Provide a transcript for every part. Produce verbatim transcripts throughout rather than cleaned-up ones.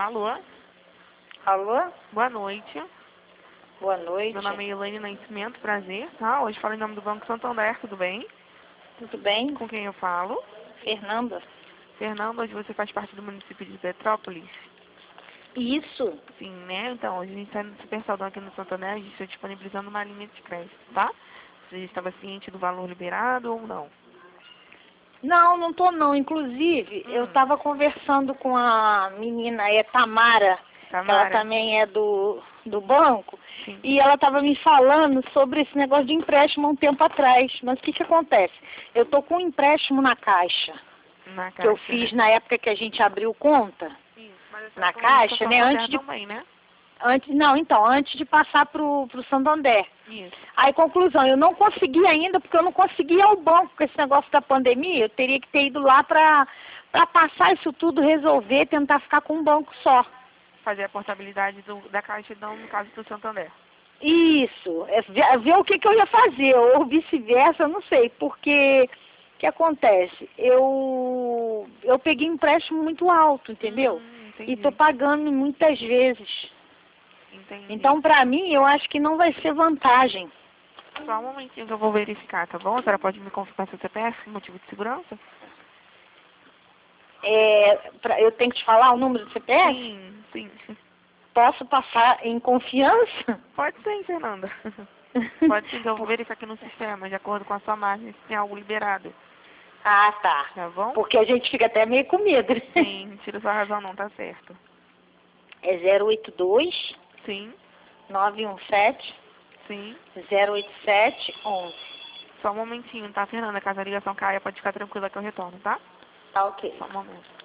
Alô? Alô? Boa noite. Boa noite. Meu nome é Elaine Nascimento, prazer, tá? Hoje falo em nome do Banco Santander, tudo bem? Tudo bem? Com quem eu falo? Fernanda. Fernanda, hoje você faz parte do município de Petrópolis? Isso. Sim, né? Então, hoje a gente está no Super Saldão aqui no Santander, a gente está disponibilizando uma linha de crédito, tá? Você estava ciente do valor liberado ou não? Não, não tô não. Inclusive, Hum. eu estava conversando com a menina, é Tamara, Tamara. que ela também é do, do banco, Sim. e ela estava me falando sobre esse negócio de empréstimo há um tempo atrás. Mas o que que acontece? Eu tô com um empréstimo na Caixa, Na que eu Caixa, fiz né? na época que a gente abriu conta, Isso, mas essa na foi Caixa, com né? Santander Antes de, também, né? antes, não, então, antes de passar pro, pro Santander. Isso. Aí, conclusão, eu não consegui ainda, porque eu não consegui ir ao banco com esse negócio da pandemia. Eu teria que ter ido lá para para passar isso tudo, resolver, tentar ficar com um banco só. Fazer a portabilidade do, da Caixa, não, no caso do Santander. Isso, é ver, ver o que, que eu ia fazer, ou vice-versa, eu não sei, porque o que acontece? Eu, eu peguei empréstimo muito alto, entendeu? Hum, E entendi. tô pagando muitas vezes. Entendi. Então, para mim, eu acho que não vai ser vantagem. Só um momentinho que eu vou verificar, tá bom? A senhora pode me confirmar seu C P F, motivo de segurança? É, pra, eu tenho que te falar o número do C P F? Sim, sim. Posso passar em confiança? Pode sim, Fernanda. Pode sim, que eu vou verificar aqui no sistema, de acordo com a sua margem, se tem algo liberado. Ah, tá. Tá bom? Porque a gente fica até meio com medo. Sim, tira sua razão não, tá certo. É zero oito dois, Sim, nove um sete, sim. zero oito sete, onze. Só um momentinho, tá, Fernanda? Caso a ligação caia, pode ficar tranquila que eu retorno, tá? Tá ok. Só um momento.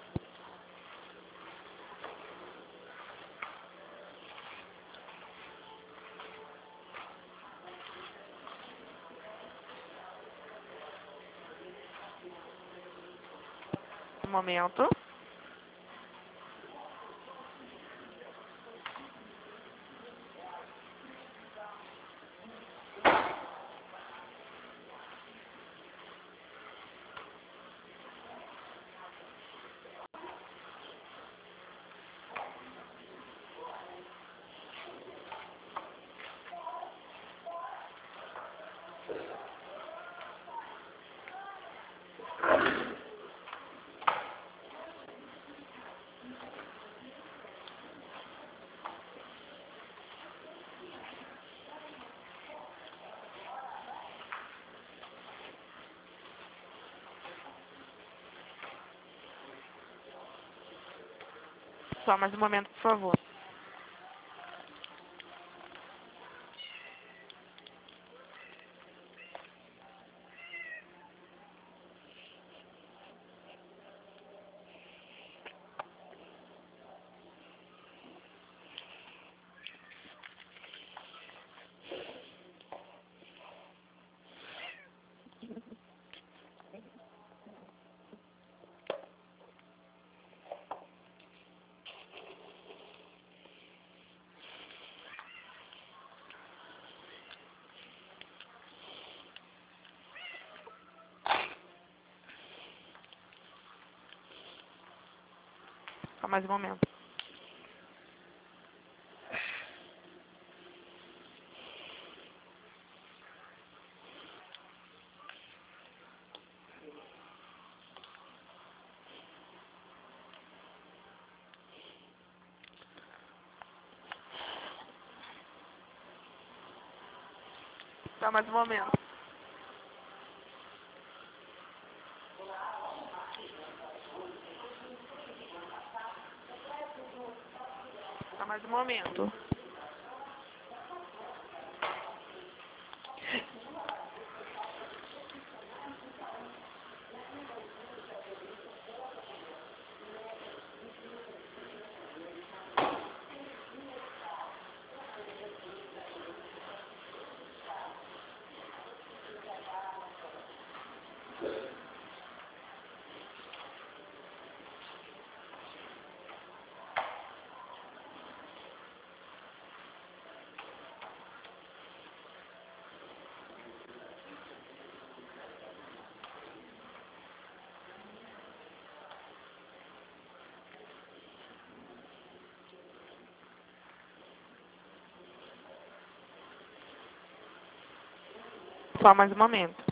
Um momento. Só mais um momento, por favor. Só mais um momento. Só mais um momento. Só mais um momento. só mais um momento.